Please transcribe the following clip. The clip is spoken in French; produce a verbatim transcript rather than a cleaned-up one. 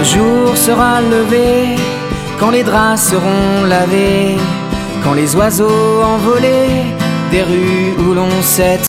jour sera levé, quand les draps seront lavés, quand les oiseaux envolés des rues où l'on s'est